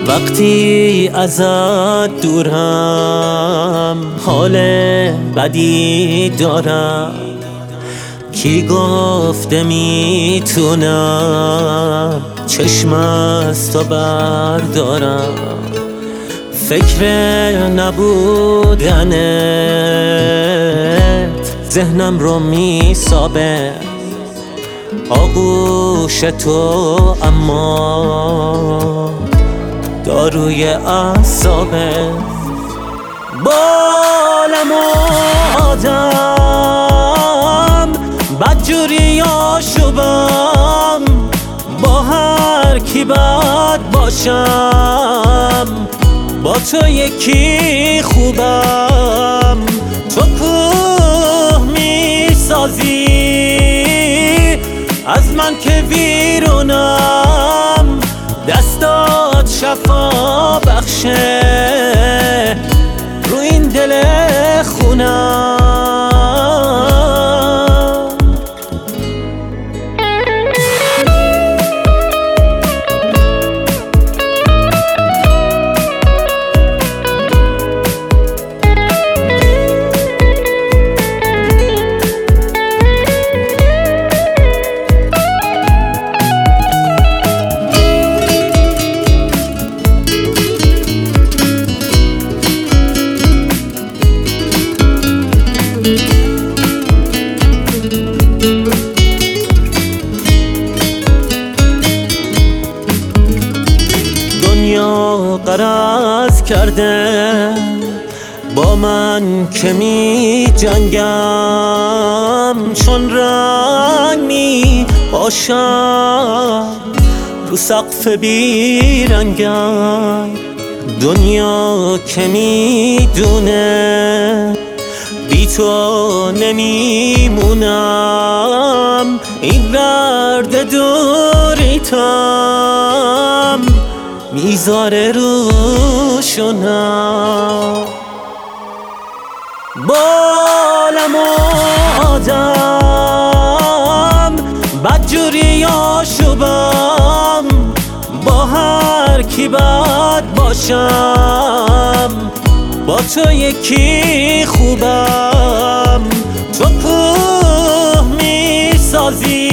وقتی ازت دورم حال بدی دارم، کی گفته میتونم چشم از تو بردارم؟ فکر نبودنت ذهنم رو میسابه، آغوش تو اما داروی اعصابه. بالم آدم بدجوری آشوبم، با هر کی بد باشم با تو یکی خوبم. تو کوه میسازی از من که ویرونم، دستات شفا بخشه رو این دل خونم. دنیا غرض کرده با من که می جنگم، چون رنگ می باشم رو سقف بیرنگم. دنیا که می دونه بی تو نمیمونم، این درد دوریتم میذاره روشونم. بالم آدم بدجوری آشوبم، با هر کی بد باشم با تو یکی خوبم. تو کوه میسازی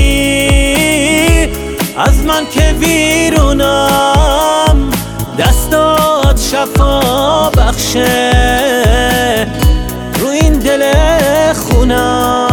از من که ویرونم، دستات شفا بخشه رو این دل خونم.